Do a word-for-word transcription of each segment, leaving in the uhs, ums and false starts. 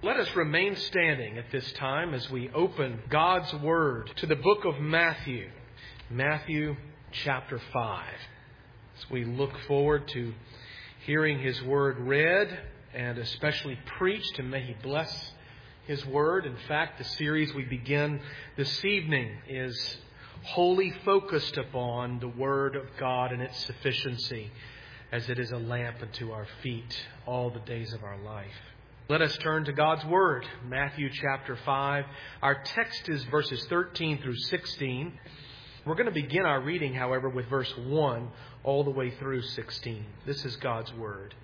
Let us remain standing at this time as we open God's Word to the book of Matthew, Matthew chapter five. As we look forward to hearing His Word read and especially preached, and may He bless His Word. In fact, the series we begin this evening is wholly focused upon the Word of God and its sufficiency, as it is a lamp unto our feet all the days of our life. Let us turn to God's Word, Matthew chapter five. Our text is verses thirteen through sixteen. We're going to begin our reading, however, with verse one all the way through sixteen. This is God's Word.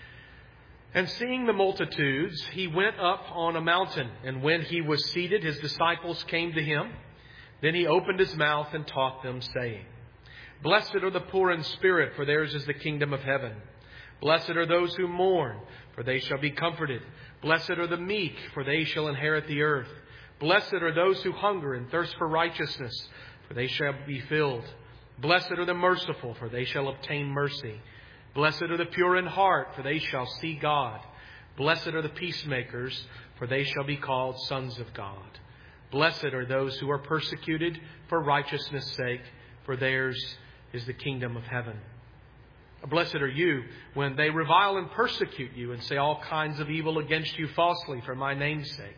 And seeing the multitudes, he went up on a mountain, and when he was seated, his disciples came to him. Then he opened his mouth and taught them, saying, Blessed are the poor in spirit, for theirs is the kingdom of heaven. Blessed are those who mourn, for they shall be comforted. Blessed are the meek, for they shall inherit the earth. Blessed are those who hunger and thirst for righteousness, for they shall be filled. Blessed are the merciful, for they shall obtain mercy. Blessed are the pure in heart, for they shall see God. Blessed are the peacemakers, for they shall be called sons of God. Blessed are those who are persecuted for righteousness' sake, for theirs is the kingdom of heaven. Blessed are you when they revile and persecute you and say all kinds of evil against you falsely for my name's sake.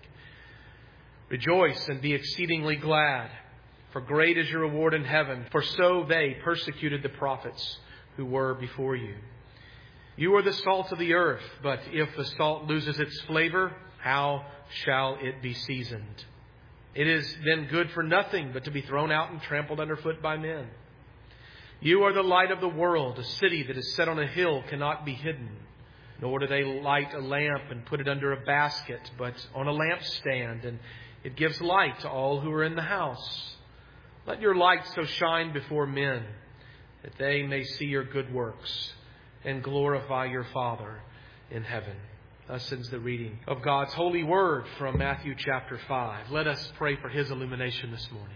Rejoice and be exceedingly glad, for great is your reward in heaven, for so they persecuted the prophets who were before you. You are the salt of the earth, but if the salt loses its flavor, how shall it be seasoned? It is then good for nothing but to be thrown out and trampled underfoot by men. You are the light of the world. A city that is set on a hill cannot be hidden. Nor do they light a lamp and put it under a basket, but on a lampstand, and it gives light to all who are in the house. Let your light so shine before men that they may see your good works and glorify your Father in heaven. Thus ends the reading of God's holy word from Matthew chapter five. Let us pray for His illumination this morning.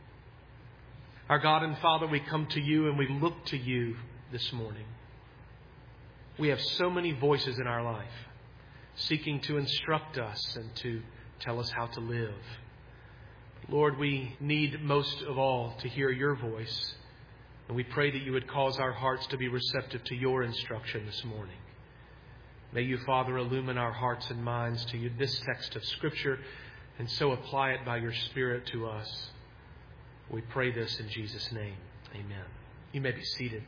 Our God and Father, we come to you and we look to you this morning. We have so many voices in our life seeking to instruct us and to tell us how to live. Lord, we need most of all to hear your voice. And we pray that you would cause our hearts to be receptive to your instruction this morning. May you, Father, illumine our hearts and minds to you this text of Scripture and so apply it by your Spirit to us. We pray this in Jesus' name. Amen. You may be seated.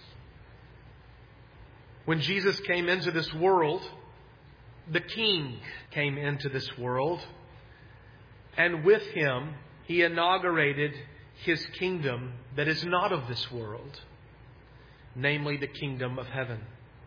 When Jesus came into this world, the King came into this world. And with Him, He inaugurated His kingdom that is not of this world, namely the kingdom of heaven.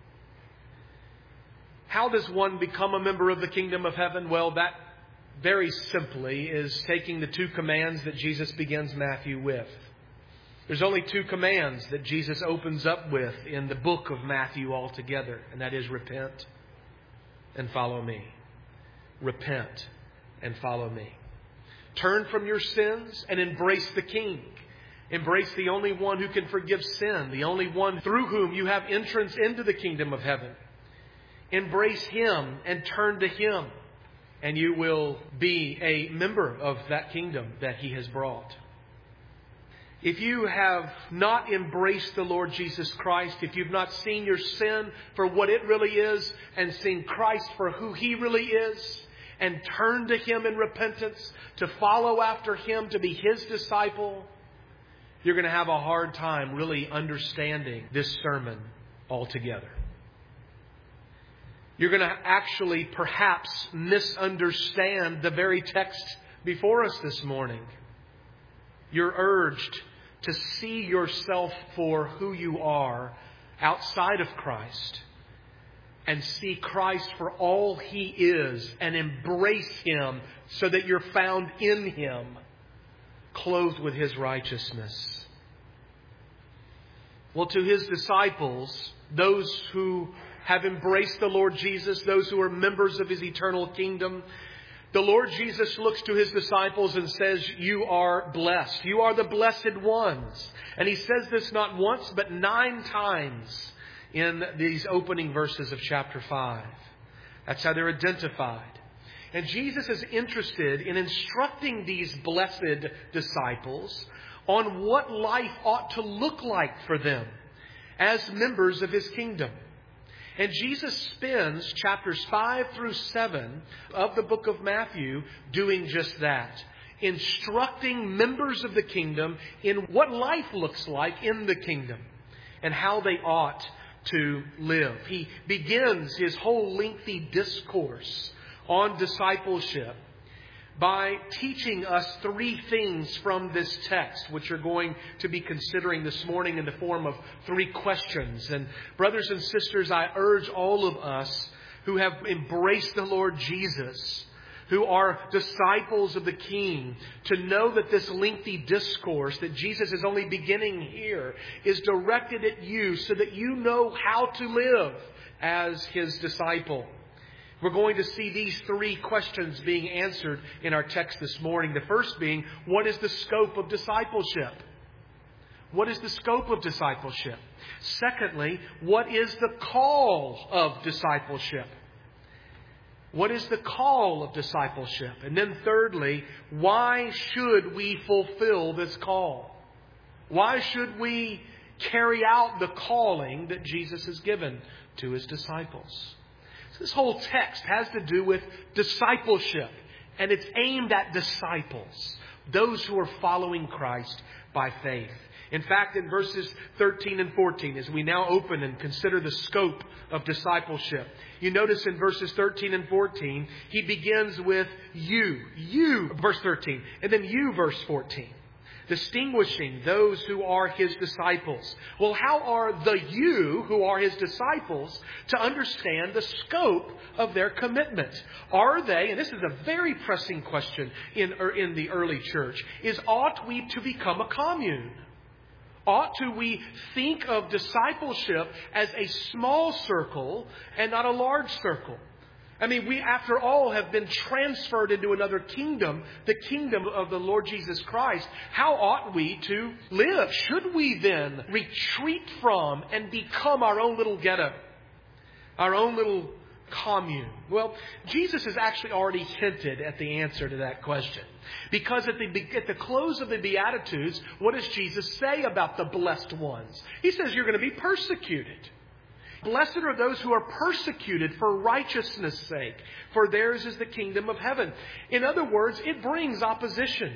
How does one become a member of the kingdom of heaven? Well, that very simply is taking the two commands that Jesus begins Matthew with. There's only two commands that Jesus opens up with in the book of Matthew altogether, and that is repent and follow me. Repent and follow me. Turn from your sins and embrace the King. Embrace the only one who can forgive sin, the only one through whom you have entrance into the kingdom of heaven. Embrace Him and turn to Him, and you will be a member of that kingdom that He has brought. If you have not embraced the Lord Jesus Christ, if you've not seen your sin for what it really is and seen Christ for who He really is, and turned to Him in repentance to follow after Him, to be His disciple, you're going to have a hard time really understanding this sermon altogether. You're going to actually perhaps misunderstand the very text before us this morning. You're urged to see yourself for who you are outside of Christ and see Christ for all He is and embrace Him so that you're found in Him, clothed with His righteousness. Well, to His disciples, those who have embraced the Lord Jesus, those who are members of His eternal kingdom, the Lord Jesus looks to His disciples and says, you are blessed. You are the blessed ones. And He says this not once, but nine times in these opening verses of chapter five. That's how they're identified. And Jesus is interested in instructing these blessed disciples on what life ought to look like for them as members of His kingdom. And Jesus spends chapters five through seven of the book of Matthew doing just that. Instructing members of the kingdom in what life looks like in the kingdom and how they ought to live. He begins His whole lengthy discourse on discipleship by teaching us three things from this text, which we're going to be considering this morning in the form of three questions. And brothers and sisters, I urge all of us who have embraced the Lord Jesus, who are disciples of the King, to know that this lengthy discourse that Jesus is only beginning here is directed at you so that you know how to live as His disciple. We're going to see these three questions being answered in our text this morning. The first being, what is the scope of discipleship? What is the scope of discipleship? Secondly, what is the call of discipleship? What is the call of discipleship? And then thirdly, why should we fulfill this call? Why should we carry out the calling that Jesus has given to His disciples? So this whole text has to do with discipleship, and it's aimed at disciples, those who are following Christ by faith. In fact, in verses thirteen and fourteen, as we now open and consider the scope of discipleship, you notice in verses thirteen and fourteen, He begins with you, you, verse thirteen, and then you, verse fourteen, distinguishing those who are His disciples. Well, how are the you who are His disciples to understand the scope of their commitment? Are they, and this is a very pressing question in, in the early church, is ought we to become a commune? Ought to we think of discipleship as a small circle and not a large circle? I mean, we, after all, have been transferred into another kingdom, the kingdom of the Lord Jesus Christ. How ought we to live? Should we then retreat from and become our own little ghetto, our own little commune? Well, Jesus has actually already hinted at the answer to that question. Because at the, at the close of the Beatitudes, what does Jesus say about the blessed ones? He says you're going to be persecuted. Blessed are those who are persecuted for righteousness' sake, for theirs is the kingdom of heaven. In other words, it brings opposition.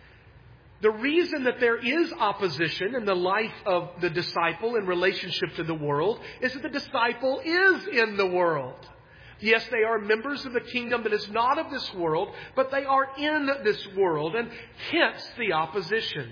The reason that there is opposition in the life of the disciple in relationship to the world is that the disciple is in the world. Yes, they are members of the kingdom that is not of this world, but they are in this world, and hence the opposition.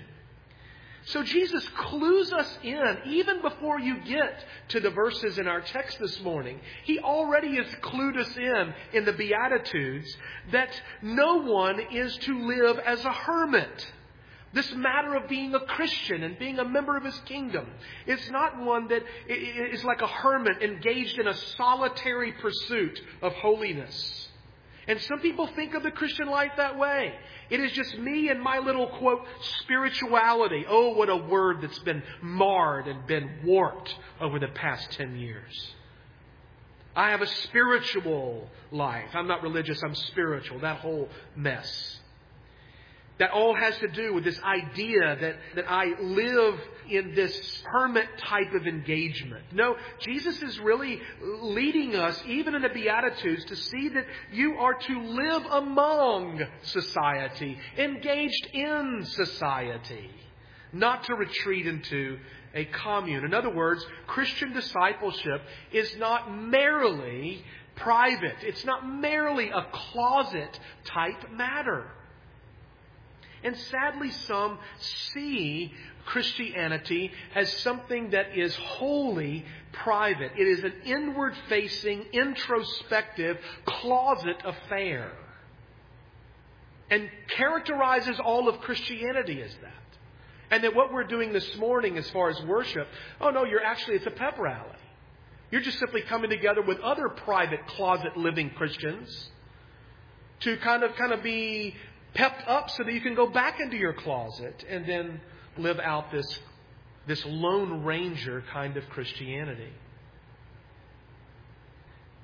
So Jesus clues us in, even before you get to the verses in our text this morning. He already has clued us in, in the Beatitudes, that no one is to live as a hermit. This matter of being a Christian and being a member of His kingdom, it's not one that is like a hermit engaged in a solitary pursuit of holiness. And some people think of the Christian life that way. It is just me and my little, quote, spirituality. Oh, what a word that's been marred and been warped over the past ten years. I have a spiritual life. I'm not religious, I'm spiritual. That whole mess. That all has to do with this idea that, that I live in this hermit type of engagement. No, Jesus is really leading us, even in the Beatitudes, to see that you are to live among society, engaged in society, not to retreat into a commune. In other words, Christian discipleship is not merely private. It's not merely a closet type matter. And sadly, some see Christianity as something that is wholly private. It is an inward-facing, introspective, closet affair. And characterizes all of Christianity as that. And that what we're doing this morning as far as worship, oh no, you're actually, it's a pep rally. You're just simply coming together with other private, closet-living Christians to kind of, kind of be pepped up so that you can go back into your closet and then live out this, this Lone Ranger kind of Christianity.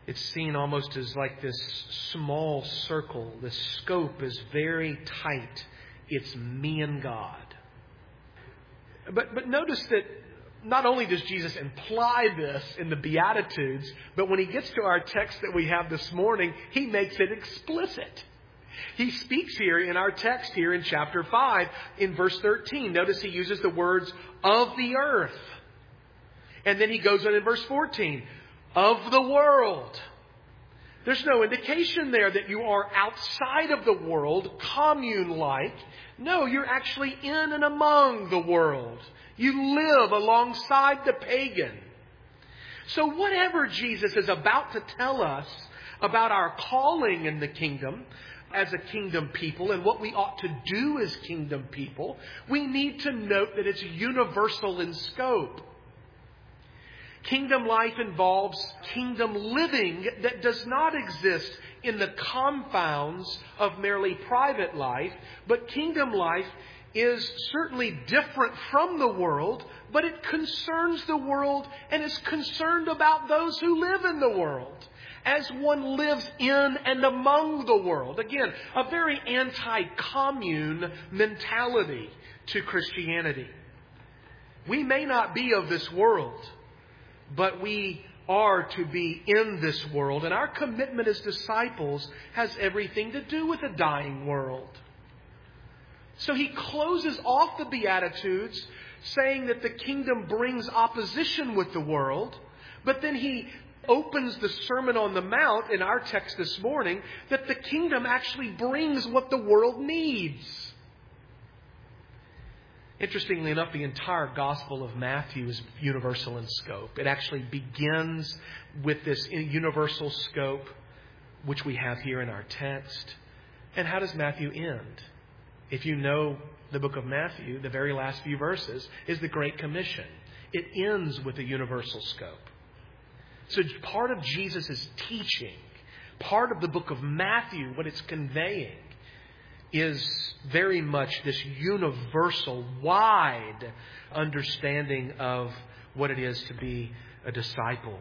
It's seen almost as like this small circle. The scope is very tight. It's me and God. But, but notice that not only does Jesus imply this in the Beatitudes, but when he gets to our text that we have this morning, he makes it explicit. He speaks here in our text here in chapter five, in verse thirteen. Notice he uses the words of the earth. And then he goes on in verse fourteen, of the world. There's no indication there that you are outside of the world, commune-like. No, you're actually in and among the world. You live alongside the pagan. So whatever Jesus is about to tell us about our calling in the kingdom as a kingdom people and what we ought to do as kingdom people, we need to note that it's universal in scope. Kingdom life involves kingdom living that does not exist in the confounds of merely private life, but kingdom life is certainly different from the world, but it concerns the world and is concerned about those who live in the world, as one lives in and among the world. Again, a very anti-commune mentality to Christianity. We may not be of this world, but we are to be in this world. And our commitment as disciples has everything to do with a dying world. So he closes off the Beatitudes saying that the kingdom brings opposition with the world. But then he opens the Sermon on the Mount in our text this morning that the kingdom actually brings what the world needs. Interestingly enough, the entire Gospel of Matthew is universal in scope. It actually begins with this universal scope, which we have here in our text. And how does Matthew end? If you know the book of Matthew, the very last few verses is the Great Commission. It ends with a universal scope. So part of Jesus' teaching, part of the book of Matthew, what it's conveying, is very much this universal, wide understanding of what it is to be a disciple.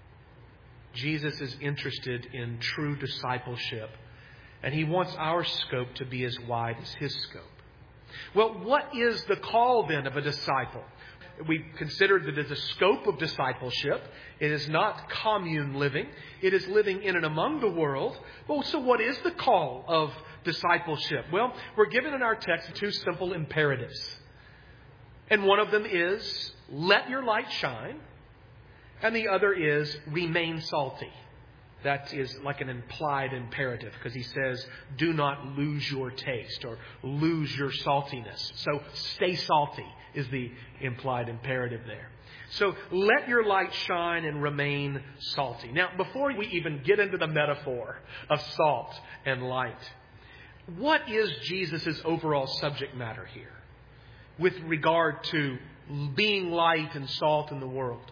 Jesus is interested in true discipleship, and he wants our scope to be as wide as his scope. Well, what is the call then of a disciple? We considered that as a scope of discipleship, it is not commune living. It is living in and among the world. Well, so what is the call of discipleship? Well, we're given in our text two simple imperatives. And one of them is, let your light shine. And the other is, remain salty. That is like an implied imperative because he says, do not lose your taste or lose your saltiness. So stay salty is the implied imperative there. So let your light shine and remain salty. Now, before we even get into the metaphor of salt and light, what is Jesus' overall subject matter here with regard to being light and salt in the world?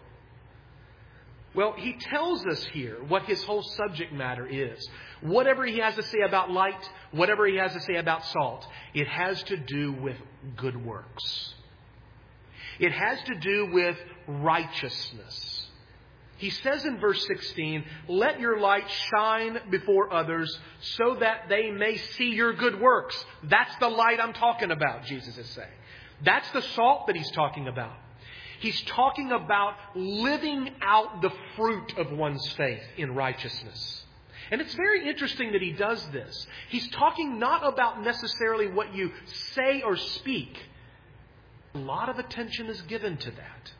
Well, he tells us here what his whole subject matter is. Whatever he has to say about light, whatever he has to say about salt, it has to do with good works. It has to do with righteousness. He says in verse sixteen, let your light shine before others so that they may see your good works. That's the light I'm talking about, Jesus is saying. That's the salt that he's talking about. He's talking about living out the fruit of one's faith in righteousness. And it's very interesting that he does this. He's talking not about necessarily what you say or speak. A lot of attention is given to that.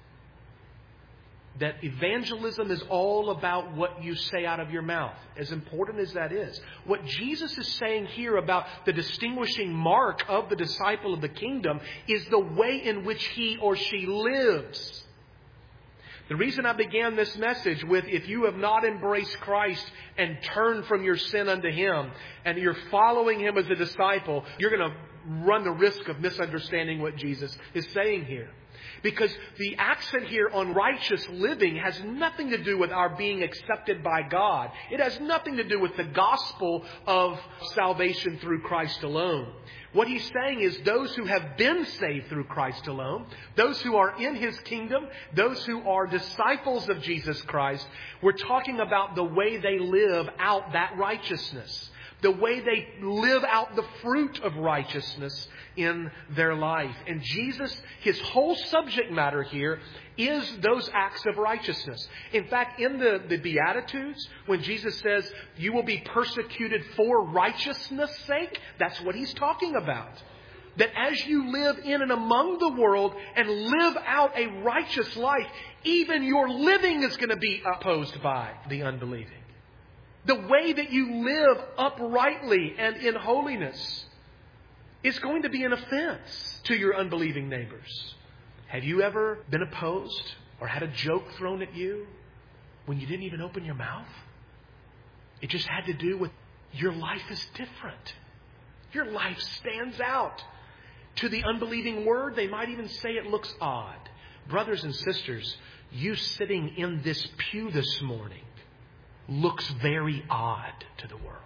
That evangelism is all about what you say out of your mouth, as important as that is. What Jesus is saying here about the distinguishing mark of the disciple of the kingdom is the way in which he or she lives. The reason I began this message with, if you have not embraced Christ and turned from your sin unto him, and you're following him as a disciple, you're going to run the risk of misunderstanding what Jesus is saying here. Because the accent here on righteous living has nothing to do with our being accepted by God. It has nothing to do with the gospel of salvation through Christ alone. What he's saying is those who have been saved through Christ alone, those who are in His kingdom, those who are disciples of Jesus Christ, we're talking about the way they live out that righteousness. The way they live out the fruit of righteousness in their life. And Jesus, His whole subject matter here is those acts of righteousness. In fact, in the, the Beatitudes, when Jesus says, you will be persecuted for righteousness' sake, that's what He's talking about. That as you live in and among the world and live out a righteous life, even your living is going to be opposed by the unbelieving. The way that you live uprightly and in holiness is going to be an offense to your unbelieving neighbors. Have you ever been opposed or had a joke thrown at you when you didn't even open your mouth? It just had to do with your life is different. Your life stands out. To the unbelieving word, they might even say it looks odd. Brothers and sisters, you sitting in this pew this morning looks very odd to the world.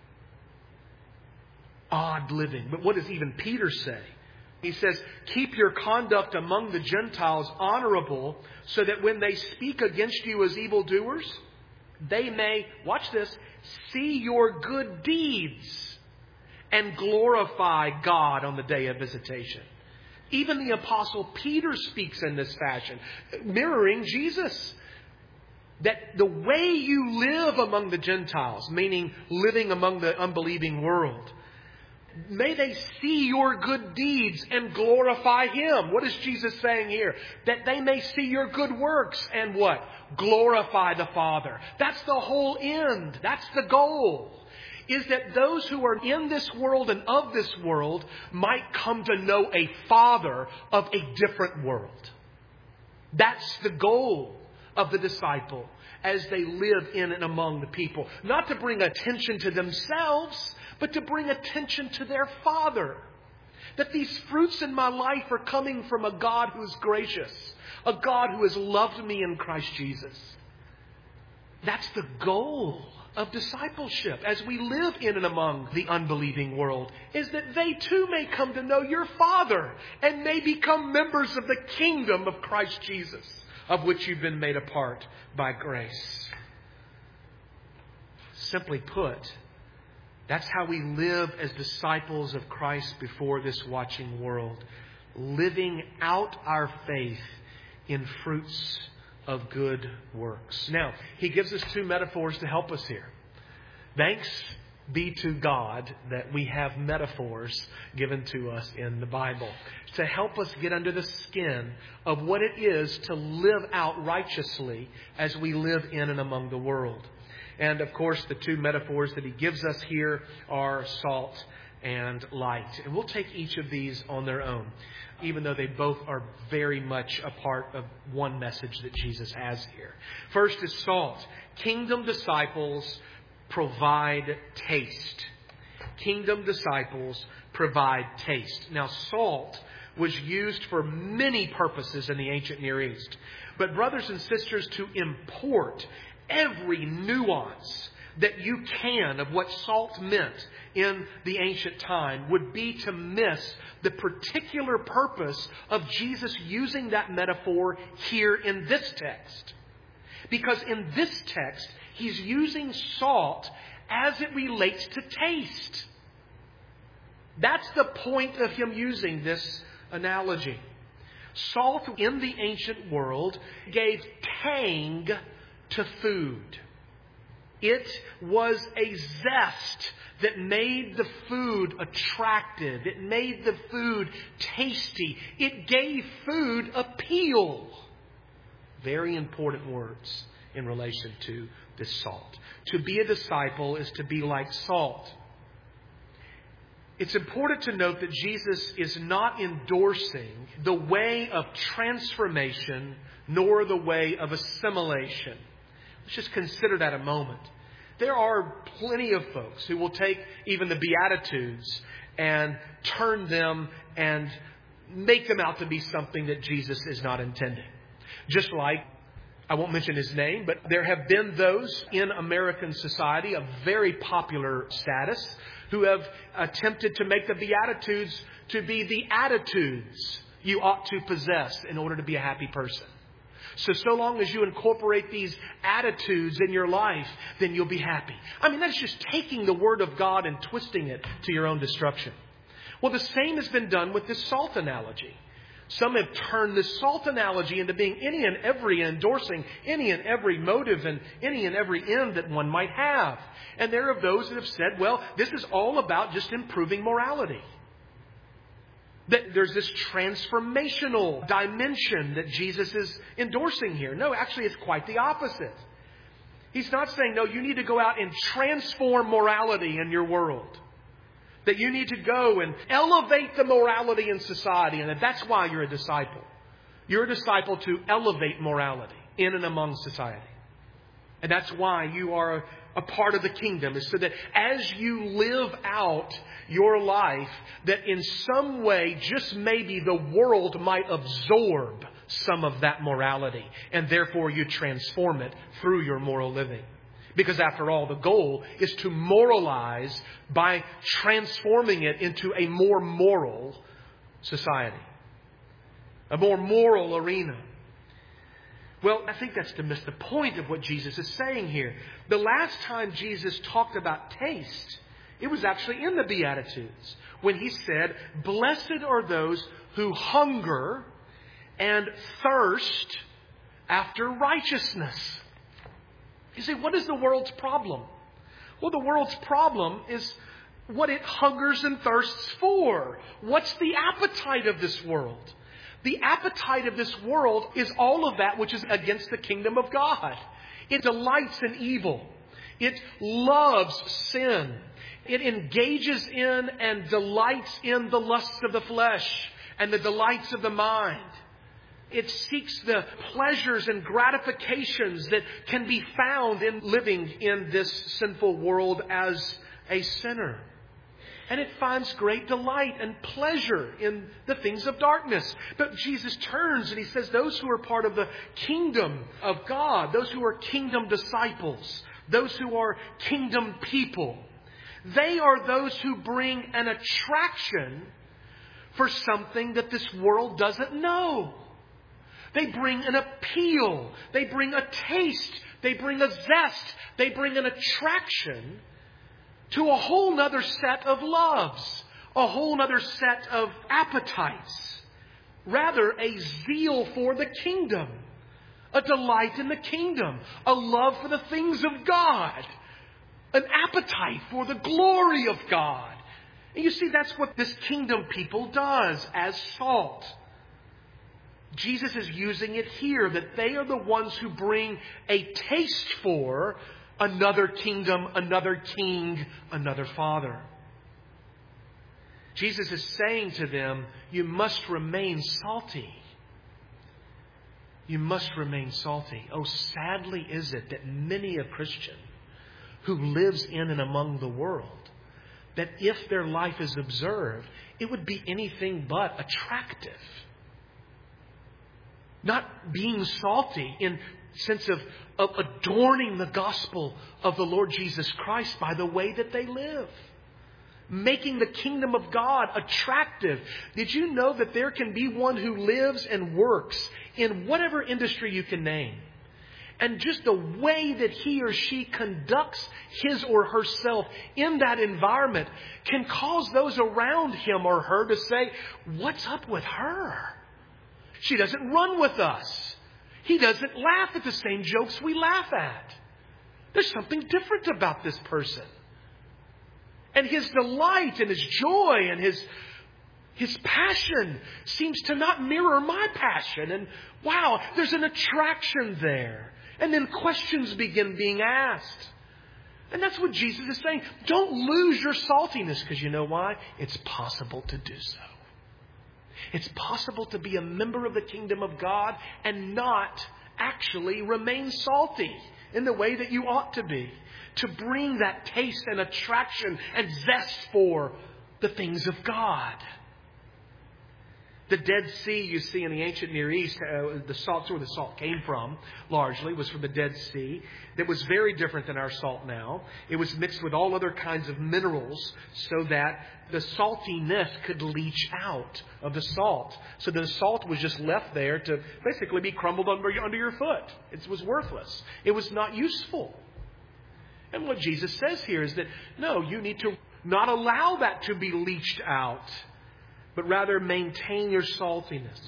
Odd living. But what does even Peter say? He says, keep your conduct among the Gentiles honorable, so that when they speak against you as evildoers, they may, watch this, see your good deeds and glorify God on the day of visitation. Even the Apostle Peter speaks in this fashion, mirroring Jesus. That the way you live among the Gentiles, meaning living among the unbelieving world, may they see your good deeds and glorify Him. What is Jesus saying here? That they may see your good works and what? Glorify the Father. That's the whole end. That's the goal. Is that those who are in this world and of this world might come to know a Father of a different world. That's the goal of the disciple as they live in and among the people. Not to bring attention to themselves, but to bring attention to their Father. That these fruits in my life are coming from a God who is gracious. A God who has loved me in Christ Jesus. That's the goal of discipleship as we live in and among the unbelieving world, is that they too may come to know your Father and may become members of the kingdom of Christ Jesus, of which you've been made a part by grace. Simply put, that's how we live as disciples of Christ before this watching world, living out our faith in fruits of good works. Now, he gives us two metaphors to help us here. Thanks be to God that we have metaphors given to us in the Bible to help us get under the skin of what it is to live out righteously as we live in and among the world. And of course, the two metaphors that he gives us here are salt and light. And we'll take each of these on their own, even though they both are very much a part of one message that Jesus has here. First is salt. Kingdom disciples provide taste. Kingdom disciples provide taste. Now, salt was used for many purposes in the ancient Near East. But brothers and sisters, to import every nuance that you can of what salt meant in the ancient time would be to miss the particular purpose of Jesus using that metaphor here in this text. Because in this text, he's using salt as it relates to taste. That's the point of him using this analogy. Salt in the ancient world gave tang to food. It was a zest that made the food attractive. It made the food tasty. It gave food appeal. Very important words in relation to this salt. To be a disciple is to be like salt. It's important to note that Jesus is not endorsing the way of transformation nor the way of assimilation. Let's just consider that a moment. There are plenty of folks who will take even the Beatitudes and turn them and make them out to be something that Jesus is not intending. Just like, I won't mention his name, but there have been those in American society of very popular status who have attempted to make the Beatitudes to be the attitudes you ought to possess in order to be a happy person. So, so long as you incorporate these attitudes in your life, then you'll be happy. I mean, that's just taking the Word of God and twisting it to your own destruction. Well, the same has been done with this salt analogy. Some have turned the salt analogy into being any and every, endorsing any and every motive and any and every end that one might have. And there are those that have said, well, this is all about just improving morality. That there's this transformational dimension that Jesus is endorsing here. No, actually, it's quite the opposite. He's not saying, no, you need to go out and transform morality in your world. That you need to go and elevate the morality in society, and that that's why you're a disciple. You're a disciple to elevate morality in and among society. And that's why you are a, a part of the kingdom, is so that as you live out your life, that in some way, just maybe the world might absorb some of that morality, and therefore you transform it through your moral living. Because after all, the goal is to moralize by transforming it into a more moral society. A more moral arena. Well, I think that's to miss the point of what Jesus is saying here. The last time Jesus talked about taste, it was actually in the Beatitudes, when he said, "Blessed are those who hunger and thirst after righteousness." You say, what is the world's problem? Well, the world's problem is what it hungers and thirsts for. What's the appetite of this world? The appetite of this world is all of that which is against the kingdom of God. It delights in evil. It loves sin. It engages in and delights in the lusts of the flesh and the delights of the mind. It seeks the pleasures and gratifications that can be found in living in this sinful world as a sinner. And it finds great delight and pleasure in the things of darkness. But Jesus turns and he says, those who are part of the kingdom of God, those who are kingdom disciples, those who are kingdom people, they are those who bring an attraction for something that this world doesn't know. They bring an appeal. They bring a taste. They bring a zest. They bring an attraction to a whole nother set of loves, a whole nother set of appetites. Rather, a zeal for the kingdom, a delight in the kingdom, a love for the things of God, an appetite for the glory of God. And you see, that's what this kingdom people does as salt. Jesus is using it here, that they are the ones who bring a taste for another kingdom, another king, another father. Jesus is saying to them, you must remain salty. You must remain salty. Oh, sadly is it that many a Christian who lives in and among the world, that if their life is observed, it would be anything but attractive. Not being salty in sense of, of adorning the gospel of the Lord Jesus Christ by the way that they live. Making the kingdom of God attractive. Did you know that there can be one who lives and works in whatever industry you can name, and just the way that he or she conducts his or herself in that environment can cause those around him or her to say, what's up with her? She doesn't run with us. He doesn't laugh at the same jokes we laugh at. There's something different about this person. And his delight and his joy and his, his passion seems to not mirror my passion. And wow, there's an attraction there. And then questions begin being asked. And that's what Jesus is saying. Don't lose your saltiness, because you know why? It's possible to do so. It's possible to be a member of the kingdom of God and not actually remain salty in the way that you ought to be. To bring that taste and attraction and zest for the things of God. The Dead Sea, you see, in the ancient Near East, uh, the salt, where the salt came from, largely, was from the Dead Sea. That was very different than our salt now. It was mixed with all other kinds of minerals so that the saltiness could leach out of the salt. So the salt was just left there to basically be crumbled under, under your foot. It was worthless. It was not useful. And what Jesus says here is that, no, you need to not allow that to be leached out, but rather maintain your saltiness.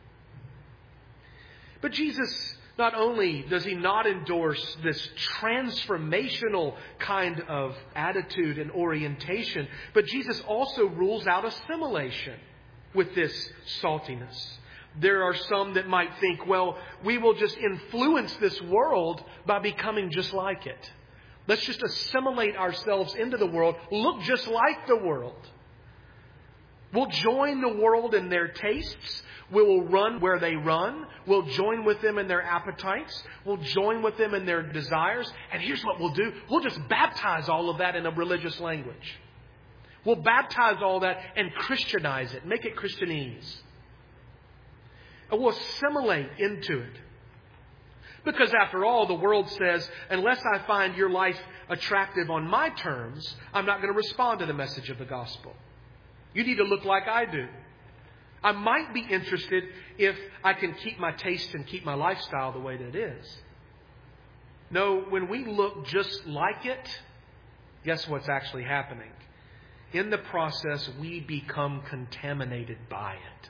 But Jesus, not only does He not endorse this transformational kind of attitude and orientation, but Jesus also rules out assimilation with this saltiness. There are some that might think, well, we will just influence this world by becoming just like it. Let's just assimilate ourselves into the world, look just like the world. We'll join the world in their tastes. We will run where they run. We'll join with them in their appetites. We'll join with them in their desires. And here's what we'll do. We'll just baptize all of that in a religious language. We'll baptize all that and Christianize it. Make it Christianese. And we'll assimilate into it. Because after all, the world says, unless I find your life attractive on my terms, I'm not going to respond to the message of the gospel. You need to look like I do. I might be interested if I can keep my taste and keep my lifestyle the way that it is. No, when we look just like it, guess what's actually happening? In the process, we become contaminated by it.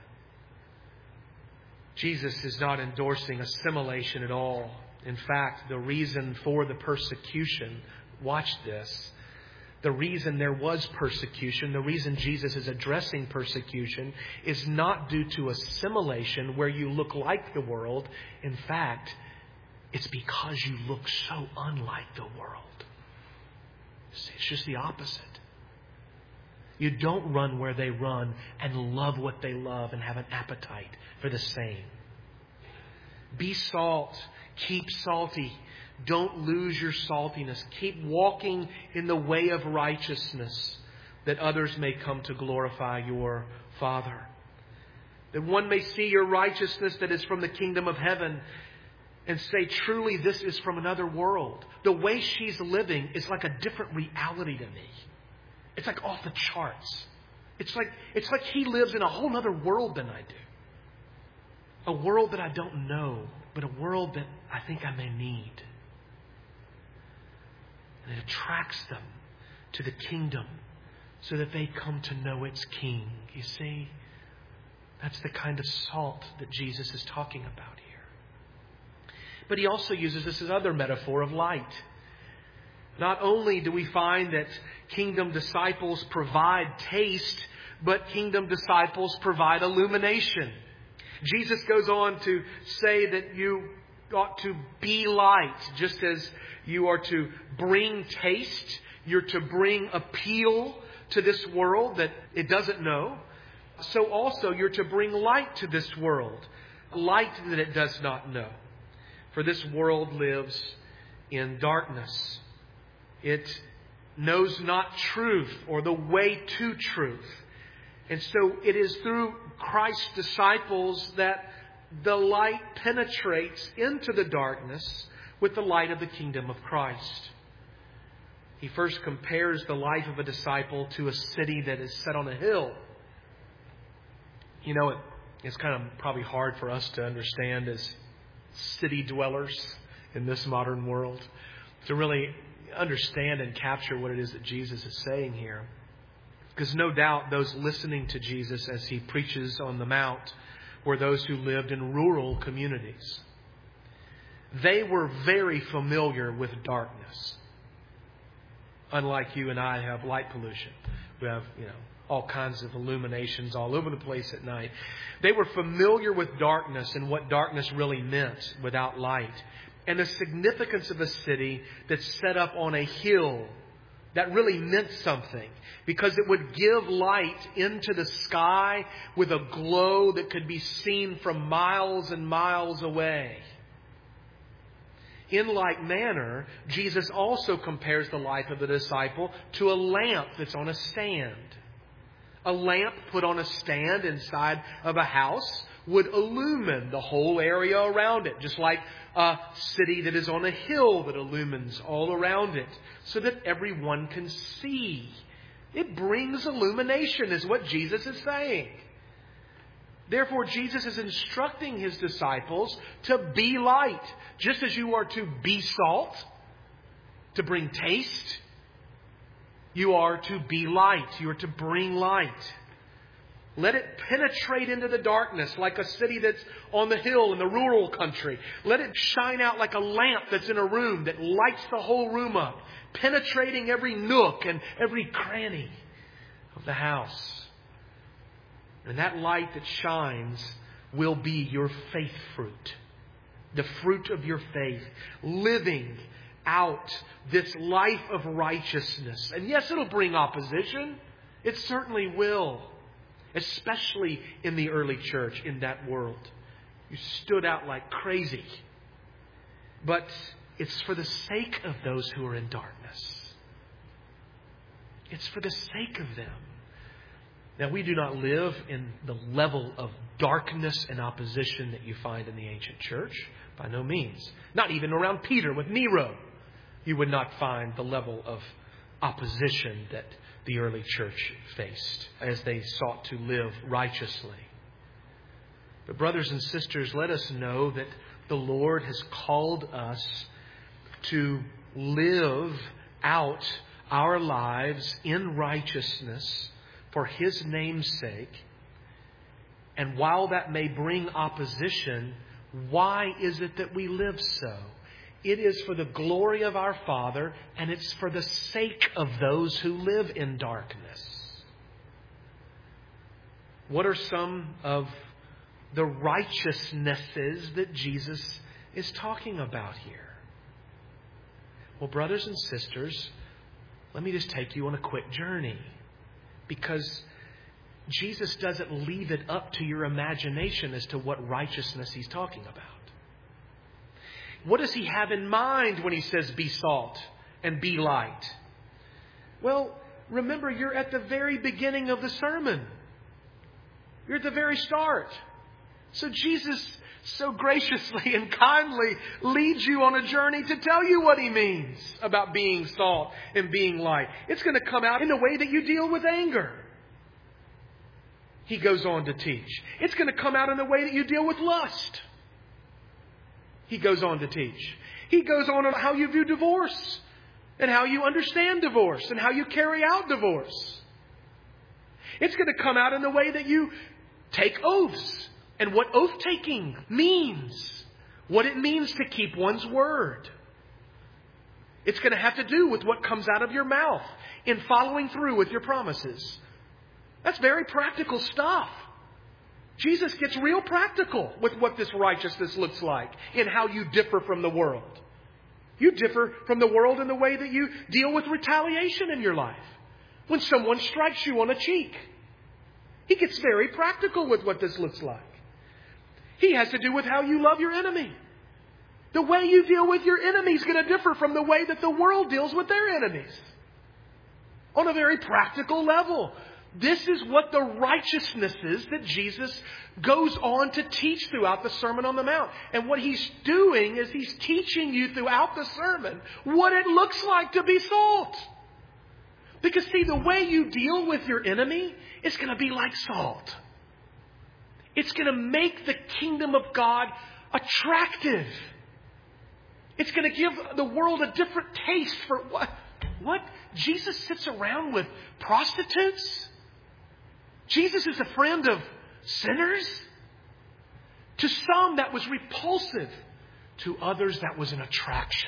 Jesus is not endorsing assimilation at all. In fact, the reason for the persecution, watch this, the reason there was persecution, the reason Jesus is addressing persecution is not due to assimilation where you look like the world. In fact, it's because you look so unlike the world. It's just the opposite. You don't run where they run and love what they love and have an appetite for the same. Be salt. Keep salty. Don't lose your saltiness. Keep walking in the way of righteousness that others may come to glorify your Father. That one may see your righteousness that is from the kingdom of heaven and say, truly, this is from another world. The way she's living is like a different reality to me. It's like off the charts. It's like, it's like he lives in a whole other world than I do. A world that I don't know, but a world that I think I may need. And it attracts them to the kingdom so that they come to know its king. You see, that's the kind of salt that Jesus is talking about here. But he also uses this as another metaphor of light. Not only do we find that kingdom disciples provide taste, but kingdom disciples provide illumination. Jesus goes on to say that you ought to be light, just as you are to bring taste, you're to bring appeal to this world that it doesn't know. So also you're to bring light to this world, light that it does not know. For this world lives in darkness. It knows not truth or the way to truth. And so it is through Christ's disciples that the light penetrates into the darkness with the light of the kingdom of Christ. He first compares the life of a disciple to a city that is set on a hill. You know, it, it's kind of probably hard for us to understand as city dwellers in this modern world to really understand and capture what it is that Jesus is saying here. Because no doubt those listening to Jesus as he preaches on the Mount were those who lived in rural communities. They were very familiar with darkness. Unlike you and I have light pollution. We have, you know, all kinds of illuminations all over the place at night. They were familiar with darkness and what darkness really meant without light. And the significance of a city that's set up on a hill that really meant something, because it would give light into the sky with a glow that could be seen from miles and miles away. In like manner, Jesus also compares the life of the disciple to a lamp that's on a stand. A lamp put on a stand inside of a house would illumine the whole area around it, just like a city that is on a hill that illumines all around it, so that everyone can see. It brings illumination, is what Jesus is saying. Therefore, Jesus is instructing His disciples to be light, just as you are to be salt, to bring taste. You are to be light. You are to bring light. Let it penetrate into the darkness like a city that's on the hill in the rural country. Let it shine out like a lamp that's in a room that lights the whole room up, penetrating every nook and every cranny of the house. And that light that shines will be your faith fruit, the fruit of your faith, living out this life of righteousness. And yes, it'll bring opposition. It certainly will. Especially in the early church, in that world. You stood out like crazy. But it's for the sake of those who are in darkness. It's for the sake of them. Now, we do not live in the level of darkness and opposition that you find in the ancient church. By no means. Not even around Peter with Nero. You would not find the level of opposition that the early church faced as they sought to live righteously. But brothers and sisters, let us know that the Lord has called us to live out our lives in righteousness for His name's sake. And while that may bring opposition, why is it that we live so? It is for the glory of our Father, and it's for the sake of those who live in darkness. What are some of the righteousnesses that Jesus is talking about here? Well, brothers and sisters, let me just take you on a quick journey. Because Jesus doesn't leave it up to your imagination as to what righteousness He's talking about. What does He have in mind when He says be salt and be light? Well, remember, you're at the very beginning of the sermon. You're at the very start. So Jesus so graciously and kindly leads you on a journey to tell you what He means about being salt and being light. It's going to come out in the way that you deal with anger. He goes on to teach. It's going to come out in the way that you deal with lust. He goes on to teach. He goes on on how you view divorce and how you understand divorce and how you carry out divorce. It's going to come out in the way that you take oaths and what oath-taking means, what it means to keep one's word. It's going to have to do with what comes out of your mouth in following through with your promises. That's very practical stuff. Jesus gets real practical with what this righteousness looks like in how you differ from the world. You differ from the world in the way that you deal with retaliation in your life. When someone strikes you on a cheek. He gets very practical with what this looks like. He has to do with how you love your enemy. The way you deal with your enemy is going to differ from the way that the world deals with their enemies. On a very practical level. This is what the righteousness is that Jesus goes on to teach throughout the Sermon on the Mount. And what He's doing is He's teaching you throughout the sermon what it looks like to be salt. Because see, the way you deal with your enemy is going to be like salt. It's going to make the kingdom of God attractive. It's going to give the world a different taste for what? What? Jesus sits around with prostitutes? Jesus is a friend of sinners? To some that was repulsive. To others that was an attraction.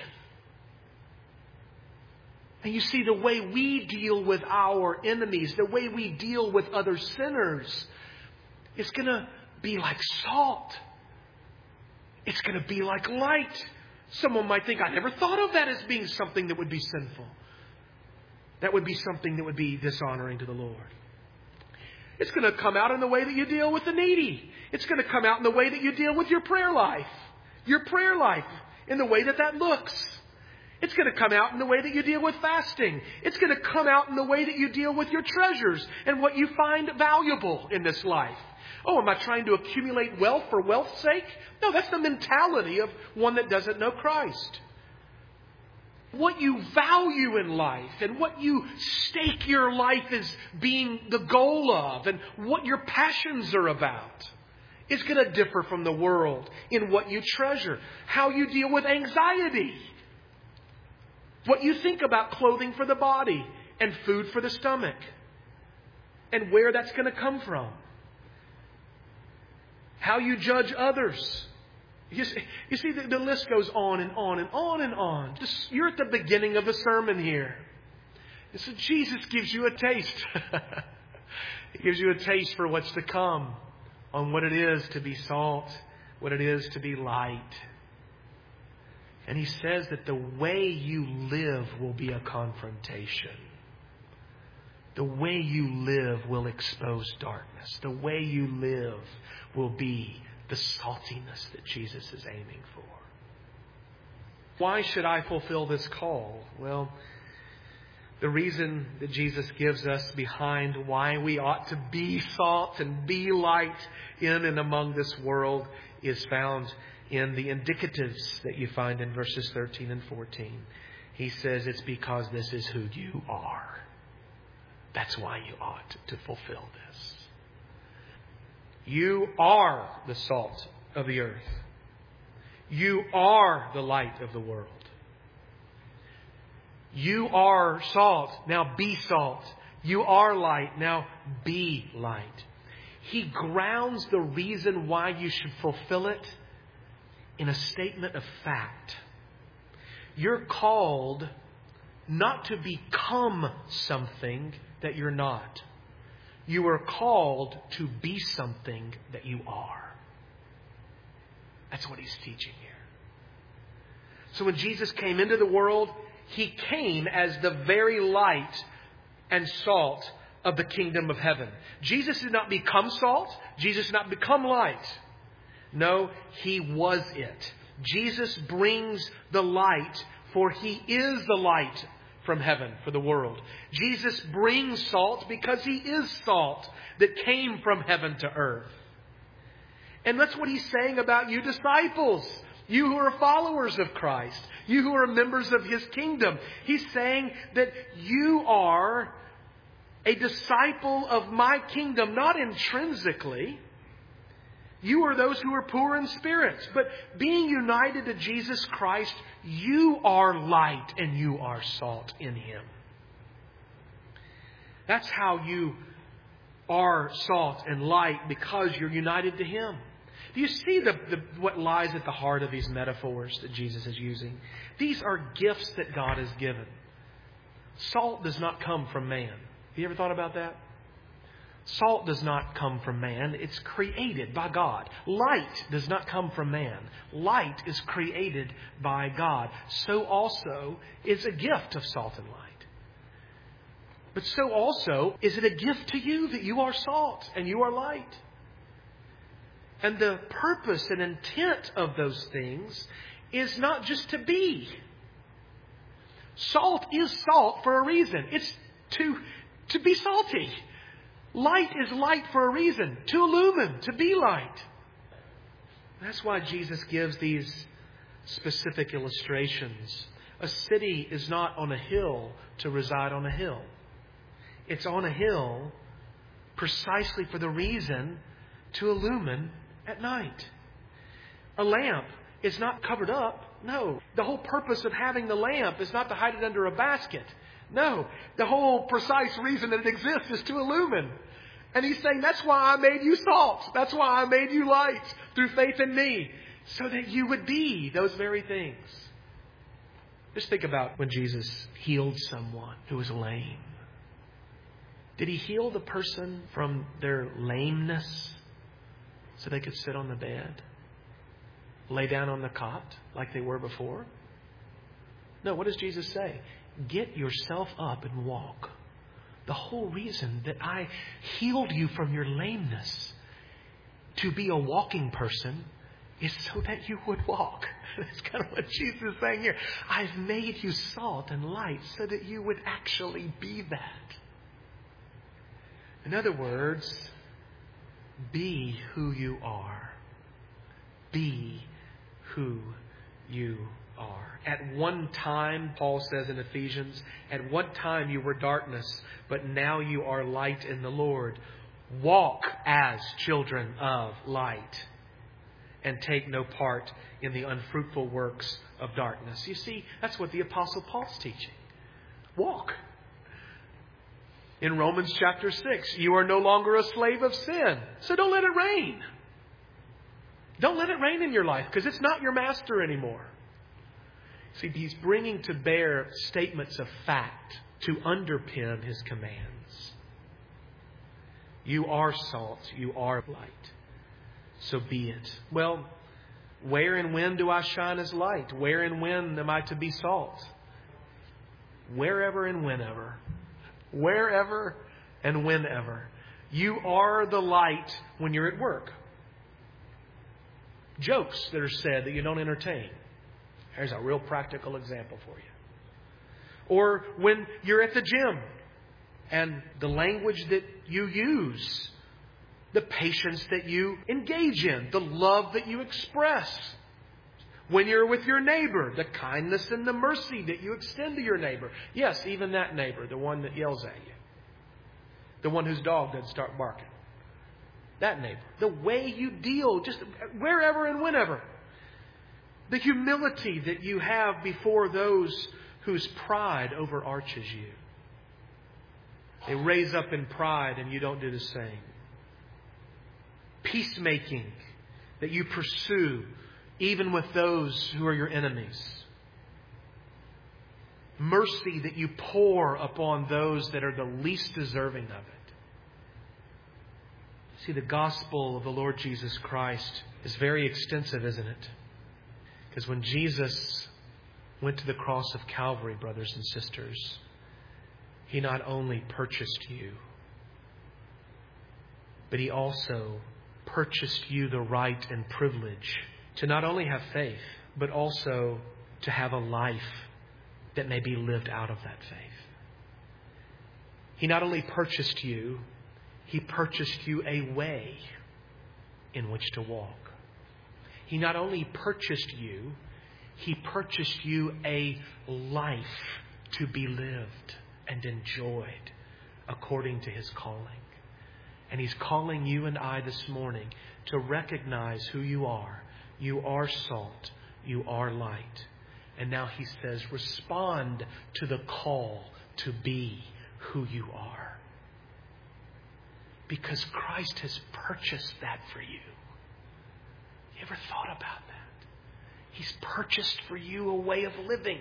And you see, the way we deal with our enemies, the way we deal with other sinners, it's going to be like salt. It's going to be like light. Someone might think, I never thought of that as being something that would be sinful. That would be something that would be dishonoring to the Lord. It's going to come out in the way that you deal with the needy. It's going to come out in the way that you deal with your prayer life. Your prayer life, in the way that that looks. It's going to come out in the way that you deal with fasting. It's going to come out in the way that you deal with your treasures and what you find valuable in this life. Oh, am I trying to accumulate wealth for wealth's sake? No, that's the mentality of one that doesn't know Christ. What you value in life and what you stake your life as being the goal of and what your passions are about is going to differ from the world in what you treasure, how you deal with anxiety, what you think about clothing for the body and food for the stomach, and where that's going to come from. How you judge others. You see, you see the, the list goes on and on and on and on. Just, you're at the beginning of a sermon here. And so Jesus gives you a taste. He gives you a taste for what's to come, on what it is to be salt, what it is to be light. And He says that the way you live will be a confrontation. The way you live will expose darkness. The way you live will be the saltiness that Jesus is aiming for. Why should I fulfill this call? Well, the reason that Jesus gives us behind why we ought to be salt and be light in and among this world is found in the indicatives that you find in verses thirteen and fourteen. He says it's because this is who you are. That's why you ought to fulfill this. You are the salt of the earth. You are the light of the world. You are salt. Now be salt. You are light. Now be light. He grounds the reason why you should fulfill it in a statement of fact. You're called not to become something that you're not. You are called to be something that you are. That's what He's teaching here. So when Jesus came into the world, He came as the very light and salt of the kingdom of heaven. Jesus did not become salt. Jesus did not become light. No, He was it. Jesus brings the light, for He is the light from heaven for the world. Jesus brings salt because He is salt that came from heaven to earth. And that's what He's saying about you disciples. You who are followers of Christ. You who are members of His kingdom. He's saying that you are a disciple of my kingdom, not intrinsically. You are those who are poor in spirit. But being united to Jesus Christ, you are light and you are salt in Him. That's how you are salt and light, because you're united to Him. Do you see the, the, what lies at the heart of these metaphors that Jesus is using? These are gifts that God has given. Salt does not come from man. Have you ever thought about that? Salt does not come from man. It's created by God. Light does not come from man. Light is created by God. So also is a gift of salt and light. But so also is it a gift to you that you are salt and you are light. And the purpose and intent of those things is not just to be. Salt is salt for a reason. It's to, to be salty. Light is light for a reason. To illumine, to be light. That's why Jesus gives these specific illustrations. A city is not on a hill to reside on a hill. It's on a hill precisely for the reason to illumine at night. A lamp is not covered up. No. The whole purpose of having the lamp is not to hide it under a basket. No. The whole precise reason that it exists is to illumine. And He's saying, that's why I made you salt. That's why I made you light through faith in me. So that you would be those very things. Just think about when Jesus healed someone who was lame. Did He heal the person from their lameness so they could sit on the bed? Lay down on the cot like they were before? No, what does Jesus say? Get yourself up and walk. The whole reason that I healed you from your lameness to be a walking person is so that you would walk. That's kind of what Jesus is saying here. I've made you salt and light so that you would actually be that. In other words, be who you are. Be who you are. At one time, Paul says in Ephesians, at one time you were darkness, but now you are light in the Lord. Walk as children of light and take no part in the unfruitful works of darkness. You see, that's what the Apostle Paul's teaching. Walk. In Romans chapter six, you are no longer a slave of sin, so don't let it reign. Don't let it reign in your life, because it's not your master anymore. See, he's bringing to bear statements of fact to underpin his commands. You are salt, you are light, so be it. Well, where and when do I shine as light? Where and when am I to be salt? Wherever and whenever. Wherever and whenever. You are the light when you're at work. Jokes that are said that you don't entertain. Here's a real practical example for you. Or when you're at the gym and the language that you use, the patience that you engage in, the love that you express. When you're with your neighbor, the kindness and the mercy that you extend to your neighbor. Yes, even that neighbor, the one that yells at you. The one whose dog doesn't start barking. That neighbor. The way you deal, just wherever and whenever. The humility that you have before those whose pride overarches you. They raise up in pride and you don't do the same. Peacemaking that you pursue even with those who are your enemies. Mercy that you pour upon those that are the least deserving of it. See, the gospel of the Lord Jesus Christ is very extensive, isn't it? Because when Jesus went to the cross of Calvary, brothers and sisters, He not only purchased you, but He also purchased you the right and privilege to not only have faith, but also to have a life that may be lived out of that faith. He not only purchased you, He purchased you a way in which to walk. He not only purchased you, He purchased you a life to be lived and enjoyed according to His calling. And He's calling you and I this morning to recognize who you are. You are salt. You are light. And now He says, respond to the call to be who you are. Because Christ has purchased that for you. You ever thought about that? He's purchased for you a way of living.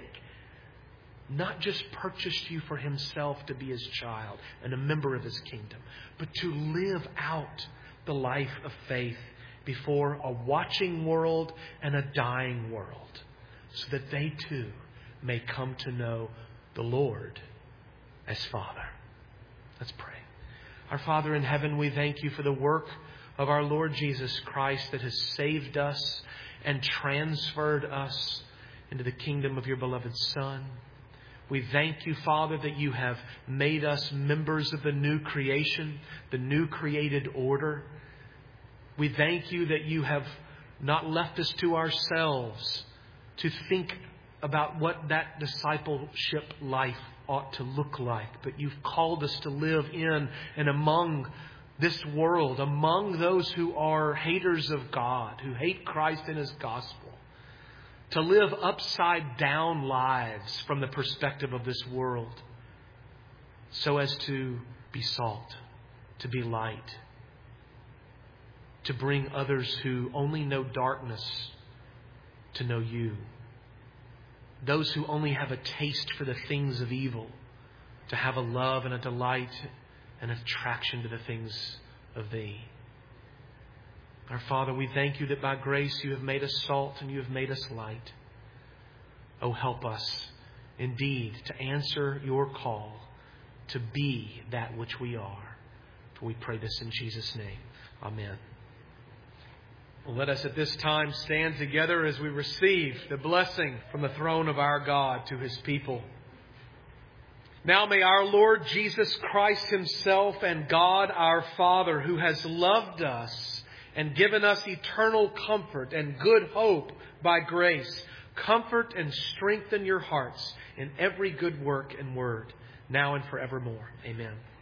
Not just purchased you for Himself to be His child and a member of His kingdom, but to live out the life of faith before a watching world and a dying world, so that they too may come to know the Lord as Father. Let's pray. Our Father in heaven, we thank You for the work of our Lord Jesus Christ that has saved us and transferred us into the kingdom of Your beloved Son. We thank You, Father, that You have made us members of the new creation, the new created order. We thank You that You have not left us to ourselves to think about what that discipleship life ought to look like, but You've called us to live in and among this world, among those who are haters of God, who hate Christ and His gospel, to live upside down lives from the perspective of this world, so as to be salt, to be light, to bring others who only know darkness to know You. Those who only have a taste for the things of evil, to have a love and a delight and attraction to the things of Thee. Our Father, we thank You that by grace You have made us salt and You have made us light. Oh, help us indeed to answer Your call to be that which we are. For we pray this in Jesus' name. Amen. Let us at this time stand together as we receive the blessing from the throne of our God to His people. Now may our Lord Jesus Christ Himself and God our Father, who has loved us and given us eternal comfort and good hope by grace, comfort and strengthen your hearts in every good work and word, now and forevermore. Amen.